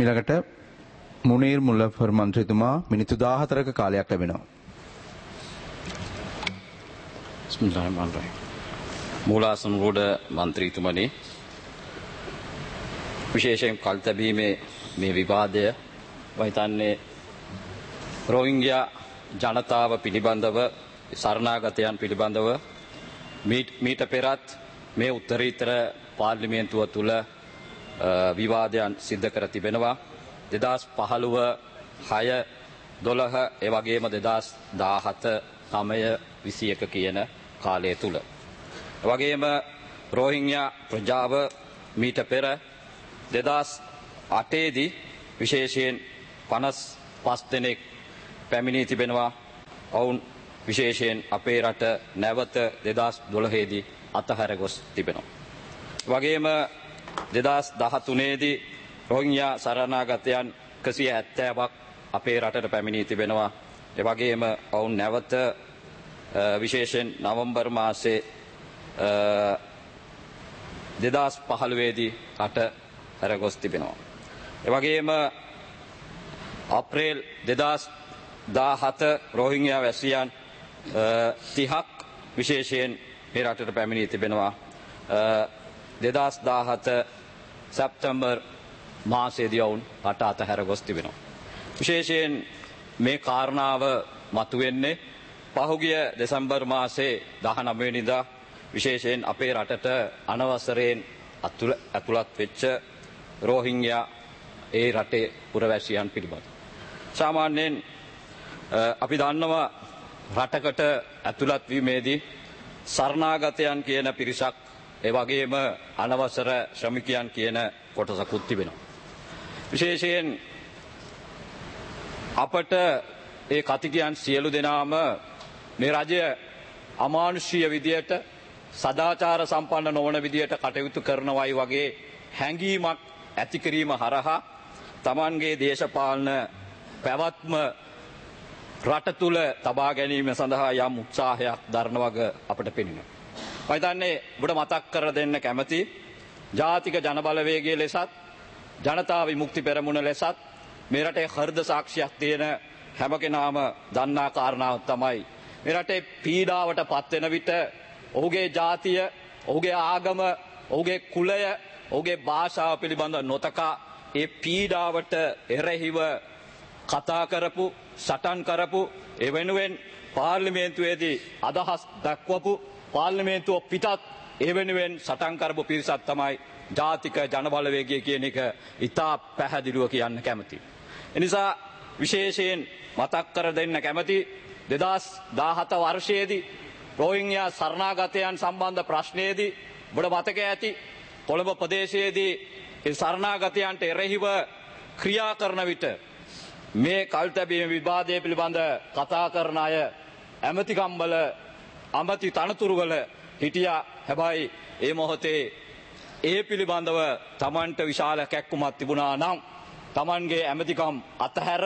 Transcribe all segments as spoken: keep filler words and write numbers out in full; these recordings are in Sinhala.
ඊළඟට මුනීර් මුල්ලෆර් මන්ත්‍රීතුමා මිනිත්තු දාහතරක කාලයක් ලැබෙනවා. මූලාසනරෝඩ මන්ත්‍රීතුමනි, විශේෂයෙන් කල් තැබීමේ මේ විවාදය මම හිතන්නේ රෝහිංග්යා ජනතාව පිළිබඳව සරණාගතයන් පිළිබඳව මීට පෙරත් මේ උත්තරීතර පාර්ලිමේන්තුව තුළ විවාදයන් සිද්ධ කර තිබෙනවා. දෙදහස් පහළොව හය දොළහ ඒ වගේම දෙදහස් දාහත නවය විසි එක කියන කාලය තුල. ඒ වගේම රෝහිංග්යා ප්‍රජාව මීට පෙර දෙදහස් අටේ දී විශේෂයෙන් පනස් පහ දෙනෙක් පැමිණී තිබෙනවා. ඔවුන් විශේෂයෙන් අපේ රට නැවත දෙදහස් දොළහේ දී අතහැර ගොස් තිබෙනවා. ඒ වගේම දෙදහස් දහතුනේ දී රෝහිංග්යා සරණාගතයන් එකසිය හැත්තෑවක් අපේ රටට පැමිණී තිබෙනවා. ඒ වගේම ඔවුන් නැවත විශේෂයෙන් නවම්බර් මාසයේ දෙදහස් පහළොව දී රට හැර ගොස් තිබෙනවා. ඒ වගේම අප්‍රේල් දෙදහස් දාහත රෝහිංග්යා වැසියන් තිහක් විශේෂයෙන් මේ රටට පැමිණී තිබෙනවා. දෙදහස් දාහත සැප්තැම්බර් මාසයේදී ඔවුන් රට අතහැර ගොස් තිබෙනවා. විශේෂයෙන් මේ කාරණාව මතුවෙන්නේ පහුගිය දෙසැම්බර් මාසයේ දහනවය වෙනිදා විශේෂයෙන් අපේ රටට අනවසරයෙන් ඇතුළත් වෙච්ච රෝහිංග්යා ඒ රටේ පුරවැසියන් පිළිබඳ. සාමාන්‍යයෙන් අපි දන්නවා රටකට ඇතුළත් වීමේදී සරණාගතයන් කියන පිරිසක් ඒ වගේම අනවසර ශ්‍රමිකයන් කියන කොටසකුත් තිබෙනවා. විශේෂයෙන් අපට ඒ කතිකයන් සියලු දෙනාම මේ රජය අමානුෂීය විදියට සදාචාර සම්පන්න නොවන විදියට කටයුතු කරනවායි වගේ හැඟීමක් ඇති කිරීම හරහා තමන්ගේ දේශපාලන පැවැත්ම රට තුල තබා ගැනීම සඳහා යම් උත්සාහයක් දරන වගේ අපට පෙනෙනවා. මම හිතන්නේ ඔබට මතක් කර දෙන්න කැමති ජාතික ජනබලවේගයේ ලෙසත් ජනතා විමුක්ති පෙරමුණ ලෙසත් මේ රටේ හෘද සාක්ෂියක් තියෙන හැම කෙනාම දන්නා කාරණාව තමයි මේ රටේ පීඩාවට පත් වෙන විට ඔහුගේ ජාතිය, ඔහුගේ ආගම, ඔහුගේ කුලය, ඔහුගේ භාෂාව පිළිබඳ නොතකා ඒ පීඩාවට එරෙහිව කතා කරපු, සටන් කරපු, ඒ වෙනුවෙන් පාර්ලිමේන්තුවේදී අදහස් දක්වපු, පාර්ලිමේන්තුව පිටත් ඒ වෙනුවෙන් සටන් කරපු පිරිසක් තමයි ජාතික ජනබලවේගය කියන එක ඉතා පැහැදිලිව කියන්න කැමතියි. එනිසා විශේෂයෙන් මතක් කර දෙන්න කැමති දෙදහස් දාහත වර්ෂයේදී රෝහිංග්යා සරණාගතයන් සම්බන්ධ ප්‍රශ්නයේදී ඔබට මතක ඇති කොළඹ ප්‍රදේශයේදී ඒ සරණාගතයන්ට එරෙහිව ක්‍රියා කරන විට මේ කල්තැබීම විවාදය පිළිබඳ කතා කරන අය ඇමතිකම්වල අමති තනතුරුවල හිටියා. හැබැයි ඒ මොහොතේ ඒ පිළිබඳව Tamanට විශාල කැක්කුමක් තිබුණා නම් Tamanගේ ඇමතිකම් අතහැර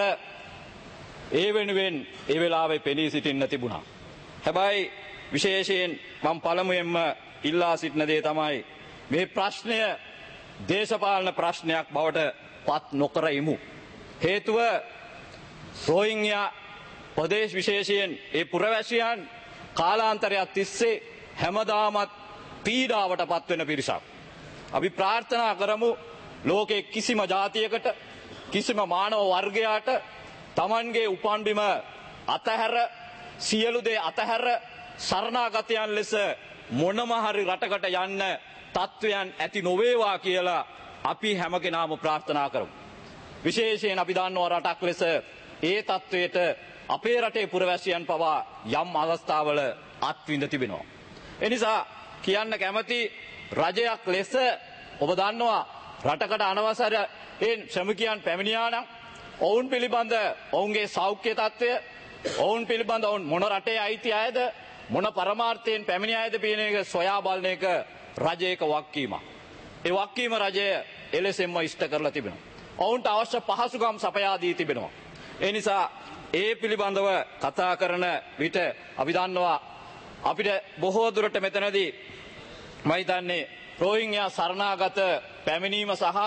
ඒ වෙනුවෙන් ඒ වෙලාවේ පෙනී සිටින්න තිබුණා. හැබැයි විශේෂයෙන් මම පළමුවෙන්ම ඉල්ලා සිටින දේ තමයි මේ ප්‍රශ්නය දේශපාලන ප්‍රශ්නයක් බවට පත් නොකර ඉමු. හේතුව රෝහිංග්යා ප්‍රදේශ විශේෂයෙන් ඒ පුරවැසියන් කාලාන්තරයක් තිස්සේ හැමදාමත් පීඩාවට පත් වෙන පිරිසක්. අපි ප්‍රාර්ථනා කරමු ලෝකයේ කිසිම ජාතියකට කිසිම මානව වර්ගයාට Tamanගේ උපන්බිම අතහැර සියලු දේ අතහැර සරණාගතයන් ලෙස මොනම හරි රටකට යන්න තත්වයන් ඇති නොවේවා කියලා අපි හැම කෙනාම ප්‍රාර්ථනා කරමු. විශේෂයෙන් අපි දන්නවා රටක් ලෙස ඒ තත්වයට අපේ රටේ පුරවැසියන් පවා යම් අවස්ථාවල අත්විඳ තිබෙනවා. එනිසා කියන්න කැමති රජයක් ලෙස ඔබ දන්නවා රටකට අනවසරයෙන් ශ්‍රමිකයන් පැමිණියා නම් ඔවුන් පිළිබඳ ඔවුන්ගේ සෞඛ්‍ය තත්ත්වය, ඔවුන් පිළිබඳ ඔවුන් මොන රටේ අයිති අයද, මොන පරමාර්ථයෙන් පැමිණි අයද කියන එක සොයා බලන එක රජයක වගකීමක්. ඒ වගකීම රජය එලෙසෙන්ම ඉෂ්ට කරලා තිබෙනවා. ඔවුන්ට අවශ්‍ය පහසුකම් සපයා දී තිබෙනවා. ඒ නිසා ඒ පිළිබඳව කතා කරන විට අපි දන්නවා අපිට බොහෝ දුරට මෙතනදී මම හිතන්නේ රෝහිංග්යා සරණාගත පැමිණීම සහ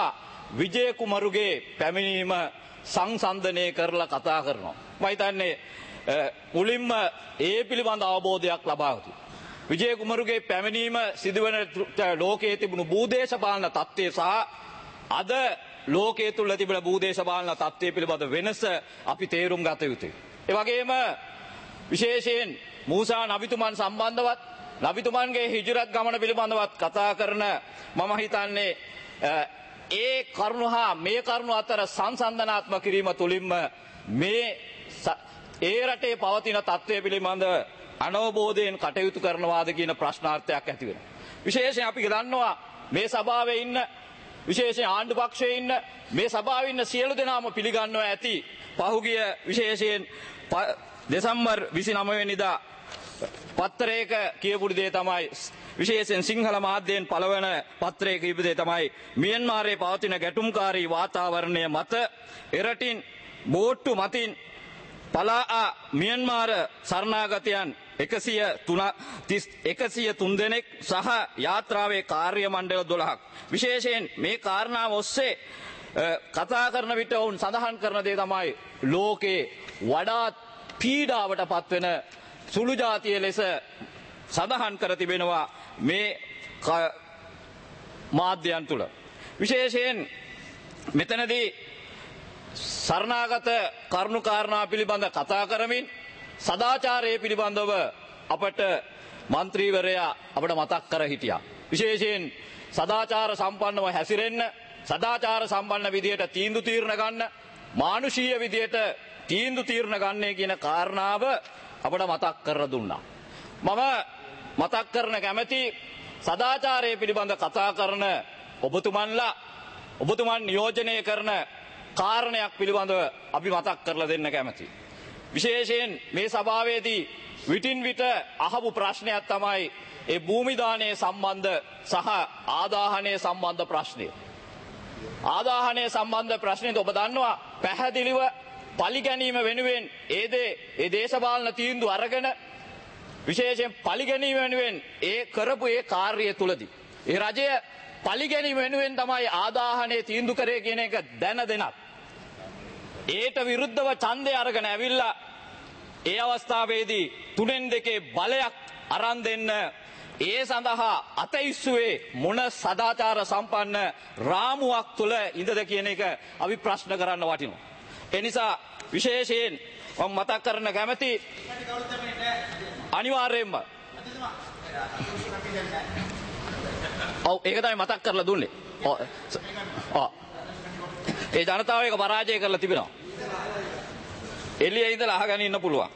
විජය කුමරුගේ පැමිණීම සංසන්දනය කරලා කතා කරනවා. මම හිතන්නේ මුලින්ම ඒ පිළිබඳ අවබෝධයක් ලබා ගන්න. විජය කුමරුගේ පැමිණීම සිදුවන ලෝකයේ තිබුණු භූදේශපාලන තත්ත්වය සහ අද ලෝකයේ තුල තිබෙන භූදේශපාලන තත්ත්වය පිළිබඳ වෙනස අපි තේරුම් ගත යුතුයි. ඒ වගේම විශේෂයෙන් මූසා නබිතුමන් සම්බන්ධවත් නබිතුමන්ගේ හිජරත් ගමන පිළිබඳවත් කතා කරන මම හිතන්නේ ඒ කරුණ හා මේ කරුණ අතර සංසන්දනාත්මක කිරීම තුළින්ම මේ ඒ රටේ පවතින තත්ත්වය පිළිබඳ අනවබෝධයෙන් කටයුතු කරනවාද කියන ප්‍රශ්නාර්ථයක් ඇති වෙනවා. විශේෂයෙන් අපි දන්නවා මේ සභාවේ ඉන්න විශේෂයෙන් ආණ්ඩු පක්ෂයේ ඉන්න මේ සභාවේ ඉන්න සියලු දෙනාම පිළිගන්නවා ඇති පහුගිය විශේෂයෙන් දෙසැම්බර් විසිනවය වෙනිදා පත්තරයක කියපු දේ තමයි විශේෂයෙන් සිංහල මාධ්‍යයෙන් පළවන පත්‍රයක කියපු දේ තමයි මියන්මාරයේ පවතින ගැටුම්කාරී වාතාවරණය මත එරටින් බෝට්ටු මතින් පලා මියන්මාර සරණාගතයන් එකසිය තුන් දෙනෙක් සහ යාත්‍රාවේ කාර්ය මණ්ඩල දොළහක් විශේෂයෙන් මේ කාරණාව ඔස්සේ කතා කරන විට ඔවුන් සඳහන් කරන දේ තමයි ලෝකේ වඩාත් පීඩාවට පත්වෙන සුළු ජාතිය ලෙස සඳහන් කර තිබෙනවා මේ මාධ්‍යයන් තුළ. විශේෂයෙන් මෙතනදී සරණාගත කරුණු කාරණා පිළිබඳ කතා කරමින් සදාචාරය පිළිබඳව අපට මන්ත්‍රීවරයා අපට මතක් කර හිටියා. විශේෂයෙන් සදාචාර සම්පන්නව හැසිරෙන්න, සදාචාර සම්පන්න විදියට තීන්දුව තීරණ ගන්න, මානුෂීය විදියට තීන්දුව තීරණ ගන්නේ කියන කාරණාව අපට මතක් කර දුන්නා. මම මතක් කරන කැමැති සදාචාරය පිළිබඳ කතා කරන ඔබතුමන්ලා ඔබතුමන් නියෝජනය කරන කාරණයක් පිළිබඳව අපි මතක් කරලා දෙන්න කැමැති. විශේෂයෙන් මේ සභාවේදී විටින් විට අහපු ප්‍රශ්නයක් තමයි ඒ භූමි දානය සම්බන්ධ සහ ආදාහනය සම්බන්ධ ප්‍රශ්නය. ආදාහනය සම්බන්ධ ප්‍රශ්නේද ඔබ දන්නවා පැහැදිලිව පරිගැනීම වෙනුවෙන් ඒ දේ ඒ දේශපාලන තීන්දුව අරගෙන විශේෂයෙන් පරිගැනීම වෙනුවෙන් ඒ කරපු ඒ කාර්යය තුලදී ඒ රජය පරිගැනීම වෙනුවෙන් තමයි ආදාහනයේ තීන්දුව කරේ කියන එක දැන දෙනත් ඒට විරුද්ධව ඡන්දය අරගෙන ඇවිල්ලා ඒ අවස්ථාවේදී තුනෙන් දෙකේ බලයක් අරන් දෙන්න ඒ සඳහා අතයිස්සුවේ මොන සදාචාර සම්පන්න රාමුවක් තුල ඉඳද කියන එක අපි ප්‍රශ්න කරන්න වටිනවා. ඒ නිසා විශේෂයෙන් මම මතක් කරන්න කැමති අනිවාර්යයෙන්ම ඔව් ඒක තමයි මතක් කරලා දුන්නේ. ඔව් ඒ ජනතාව එක පරාජය කරලා තිබෙනවා. එළියේ ඉඳලා අහගෙන ඉන්න පුළුවන්.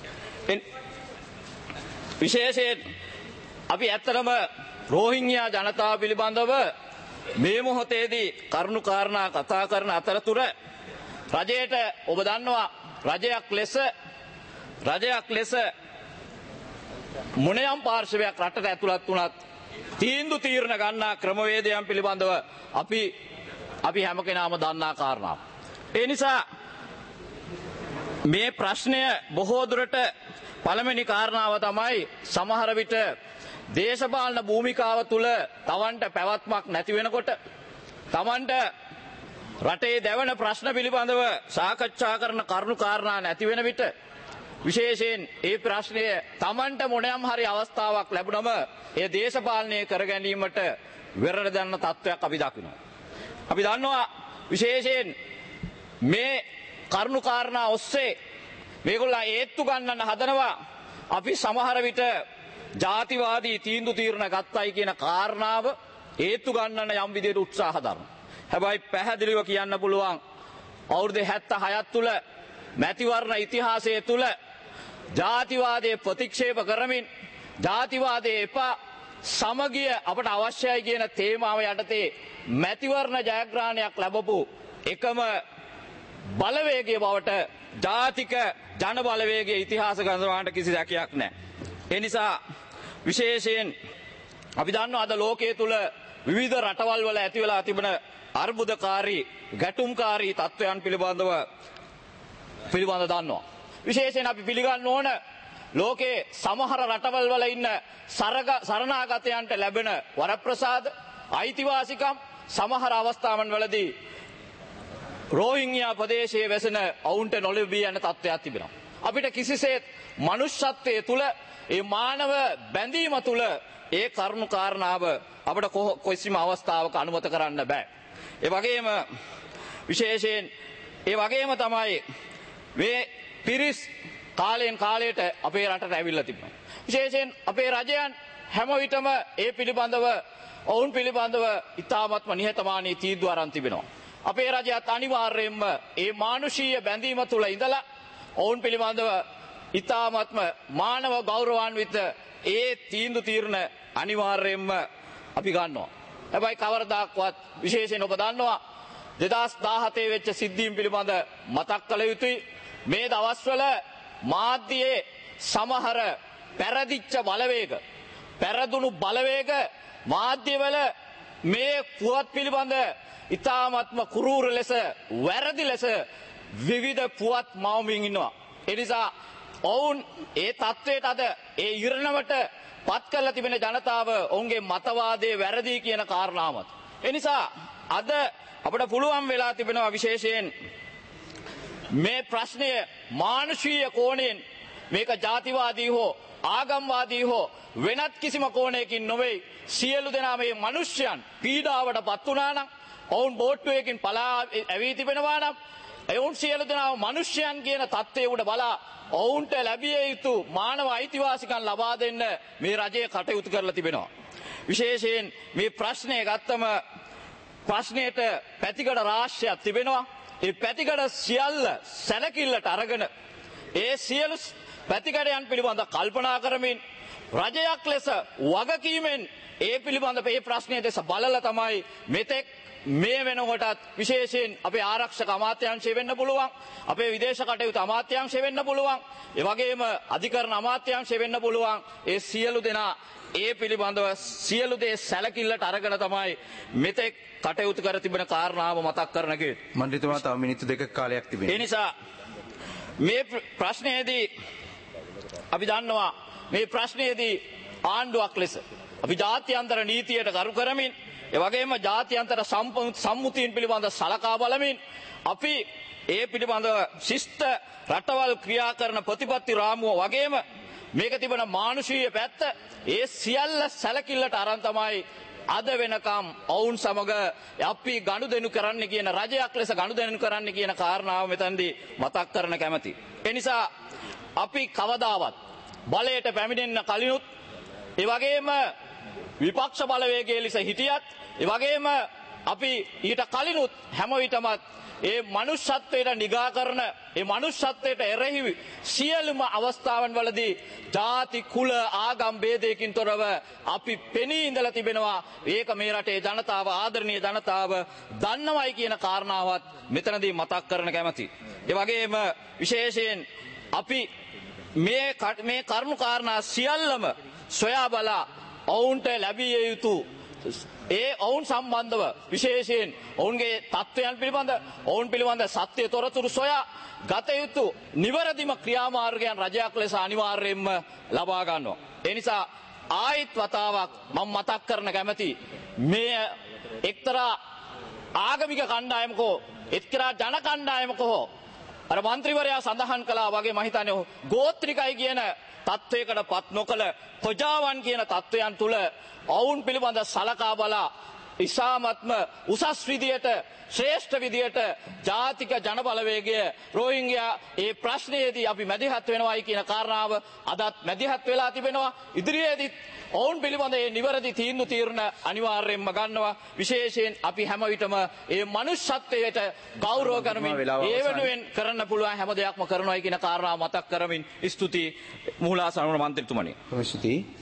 විශේෂයෙන් අපි ඇත්තටම රෝහිංග්‍යා ජනතාව පිළිබඳව මේ මොහොතේදී කරුණු කාරණා කතා කරන අතරතුර රජයට ඔබ දන්නවා රජයක් ලෙස රජයක් ලෙස මොනියම් පාර්ශවයක් රටට ඇතුළත් වුණත් තීන්දුව තීරණ ගන්නා ක්‍රමවේදයන් පිළිබඳව අපි අපි හැම කෙනාම දන්නා කාරණා. ඒ නිසා මේ ප්‍රශ්නය බොහෝ දුරට පළවෙනි කාරණාව තමයි සමහර විට දේශපාලන භූමිකාව තුල Tamanට පැවැත්මක් නැති වෙනකොට Tamanට රටේ දැවෙන ප්‍රශ්න පිළිබඳව සාකච්ඡා කරන කරුණු කාරණා නැති වෙන විට විශේෂයෙන් ඒ ප්‍රශ්නය Tamanට මොනියම් හරි අවස්ථාවක් ලැබුණම ඒ දේශපාලනය කර ගැනීමට වෙරළ දන්න තත්වයක් අපි දකිනවා. අපි දන්නවා විශේෂයෙන් මේ කරුණු කාරණා ඔස්සේ මේගොල්ලෝ ඒත්තු ගන්නන්න හදනවා අපි සමහර විට ජාතිවාදී තීන්දුව තීරණ ගත්තයි කියන කාරණාව ඒත්තු ගන්නන්න යම් විදිහට උත්සාහ දරනවා. හැබැයි පැහැදිලිව කියන්න පුළුවන් අවුරුදු හැත්තෑ හයක් තුල මැතිවරණ ඉතිහාසයේ තුල ජාතිවාදයේ ප්‍රතික්ෂේප කරමින් ජාතිවාදයේ එපා සමගිය අපට අවශ්‍යයි කියන තේමාව යටතේ මැතිවරණ ජයග්‍රහණයක් ලැබපු එකම බලවේගය බවට ජාතික ජන බලවේගයේ ඉතිහාස ගණනවලට කිසි සැකයක් නැහැ. ඒ නිසා විශේෂයෙන් අපි දන්නවා අද ලෝකයේ තුල විවිධ රටවල් වල ඇති වෙලා තිබෙන අර්බුදකාරී ගැටුම්කාරී තත්ත්වයන් පිළිබඳව පිළිබඳ දන්නවා. විශේෂයෙන් අපි පිළිගන්න ඕන ලෝකේ සමහර රටවල් වල ඉන්න සරණාගතයන්ට ලැබෙන වරප්‍රසාද අයිතිවාසිකම් සමහර අවස්ථාවන් වලදී රෝහිංග්‍යා ප්‍රදේශයේ වැසෙන ඔවුන්ට නොලැබී යන තත්ත්වයක් තිබෙනවා. අපිට කිසිසේත් මනුෂ්‍යත්වයේ තුල ඒ මානව බැඳීම තුල ඒ කරුණු කාරණාව අපිට කිසිම අවස්ථාවක අනුමත කරන්න බෑ. ඒ වගේම විශේෂයෙන් ඒ වගේම තමයි මේ පිරිස් කාලයෙන් කාලයට අපේ රටට ඇවිල්ලා තිබෙනවා. විශේෂයෙන් අපේ රජයන් හැම විටම ඒ පිළිබඳව ඔවුන් පිළිබඳව ඉතාමත්ම නිහතමානී තීන්දුව අරන් තිබෙනවා. අපේ රජයත් අනිවාර්යයෙන්ම ඒ මානුෂීය බැඳීම තුල ඉඳලා ඔවුන් පිළිබඳව ඉතාමත්ම මානව ගෞරවාන්විත ඒ තීන්දුව తీරන අනිවාර්යයෙන්ම අපි ගන්නවා. හැබැයි කවරදාක්වත් විශේෂයෙන් ඔබ දන්නවා දෙදහස් දාහතේ වෙච්ච සිද්ධීන් පිළිබඳ මතක් කළ යුතුයි. මේ දවස්වල මාධ්‍යයේ සමහර පෙරදිච්ච බලවේග පෙරදුණු බලවේග මාධ්‍යවල මේ පුවත් පිළිබඳ ඉතාමත්ම කුරූර ලෙස වැරදි ලෙස විවිධ පුවත් මවමින් ඉන්නවා. ඒ නිසා ඔවුන් ඒ තත්වයට අද ඒ ඉරණමට පත් කරලා තිබෙන ජනතාව ඔවුන්ගේ මතවාදයේ වැරදි කියන කාරණාවත්. ඒ නිසා අද අපිට පුළුවන් වෙලා තිබෙනවා විශේෂයෙන් මේ ප්‍රශ්නය මානුෂීය කෝණයෙන් මේක ජාතිවාදී හෝ ආගම්වාදී හෝ වෙනත් කිසිම කෝණයකින් නොවේ. සියලු දෙනා මේ මිනිස්යන් පීඩාවට පත් වුණා නම් ඔවුන් බෝට්ටුවකින් පලා ඇවී තිබෙනවා නම් ඔවුන් සියලු දෙනා මිනිස්යන් කියන தත්ත්වයේ උඩ බලා ඔවුන්ට ලැබිය යුතු මානව අයිතිවාසිකම් ලබා දෙන්න මේ රජය කටයුතු කරලා තිබෙනවා. විශේෂයෙන් මේ ප්‍රශ්නය ගත්තම ප්‍රශ්නයට පැතිකඩ රාශියක් තිබෙනවා. ඒ පැතිකඩ සියල්ල සැලකිල්ලට අරගෙන ඒ සියලු පැතිකඩයන් පිළිබඳ කල්පනා කරමින් රජයක් ලෙස වගකීමෙන් ඒ පිළිබඳ මේ ප්‍රශ්නය දෙස බලලා තමයි මෙතෙක් මේ වෙනකොටත් විශේෂයෙන් අපේ ආරක්ෂක අමාත්‍යාංශය වෙන්න පුළුවන්, අපේ විදේශ කටයුතු අමාත්‍යාංශය වෙන්න පුළුවන්, ඒ වගේම අධිකරණ අමාත්‍යාංශය වෙන්න පුළුවන්. ඒ සියලු දෙනා ඒ පිළිබඳව සියලු දේ සැලකිල්ලට අරගෙන තමයි මෙතෙක් කටයුතු කර තිබෙන කාරණාව මතක් කරනකේ. මන්ත්‍රීතුමා තව මිනිත්තු දෙකක කාලයක් තිබෙනවා. ඒ නිසා මේ ප්‍රශ්නයේදී අපි දන්නවා මේ ප්‍රශ්නයේදී ආණ්ඩුවක් ලෙස අපි ජාත්‍යන්තර නීතියට කරු කරමින් ඒ වගේම ජාත්‍යන්තර සම්මුතීන් පිළිබඳ සලකා බලමින් අපි ඒ පිළිබඳව ශිෂ්ට රටවල් ක්‍රියා කරන ප්‍රතිපත්ති රාමුව වගේම මේක තිබෙන මානුෂීය පැත්ත ඒ සියල්ල සැලකිල්ලට අරන් තමයි අද වෙනකම් ඔවුන් සමග අපි ගනුදෙනු කරන්න කියන රජයක් ලෙස ගනුදෙනු කරන්න කියන කාරණාව මෙතනදී මතක් කරන කැමැති. ඒ නිසා අපි කවදාවත් බලයට පැමිණෙන්න කලිනුත් ඒ වගේම විපක්ෂ බලවේගයේ ලෙස හිටියත් ඒ වගේම අපි ඊට කලිනුත් හැම විටමත් ඒ මනුෂ්‍යත්වයට නිගා කරන ඒ මනුෂ්‍යත්වයට එරෙහි සියලුම අවස්ථාවන් වලදී ಜಾති කුල ආගම් ભેදයකින් තොරව අපි පෙනී ඉඳලා තිබෙනවා. ඒක මේ රටේ ජනතාව ආදරණීය ජනතාව දන්නවයි කියන කාරණාවත් මෙතනදී මතක් කරන කැමැති. ඒ වගේම විශේෂයෙන් අපි මේ මේ කරුණු කාරණා සියල්ලම සොයා බලා ඔවුන්ට ලැබිය යුතු ඒ ඔවුන් සම්බන්ධව විශේෂයෙන් ඔවුන්ගේ තත්ත්වයන් පිළිබඳ ඔවුන් පිළිබඳ සත්‍ය තොරතුරු සොයා ගත යුතු නිවැරදිම ක්‍රියාමාර්ගයන් රජයක් ලෙස අනිවාර්යයෙන්ම ලබා ගන්නවා. ඒ නිසා ආයිත් වතාවක් මම මතක් කරන කැමැති මේ එක්තරා ආගමික කණ්ඩායමක එක්තරා ජන කණ්ඩායමක අර මන්ත්‍රීවරයා සඳහන් කළා වගේ මම හිතන්නේ ගෝත්‍රිකයි කියන තත්වයකට පත් නොකළ ප්‍රජාවන් කියන තත්වයන් තුල ඔවුන් පිළිබඳ සලකා බලා ඉසාමත්ම උසස් විදියට ශ්‍රේෂ්ඨ විදියට ජාතික ජන බලවේගය රෝහිංග්‍යා ඒ ප්‍රශ්නයේදී අපි මැදිහත් වෙනවායි කියන කාරණාව අදත් මැදිහත් වෙලා තිබෙනවා. ඉදිරියේදී ඔවුන් පිළිබඳ ඒ නිවැරදි තීන්දුව తీරන අනිවාර්යයෙන්ම ගන්නවා. විශේෂයෙන් අපි හැම විටම ඒ මනුෂ්‍යත්වයට ගෞරව කරමින් ඒ වෙනුවෙන් කරන්න පුළුවන් හැම දෙයක්ම කරනවායි කියන කාරණාව මතක් කරමින් ස්තුති මුහුලාසන මන්ත්‍රීතුමනි. ස්තුතියි.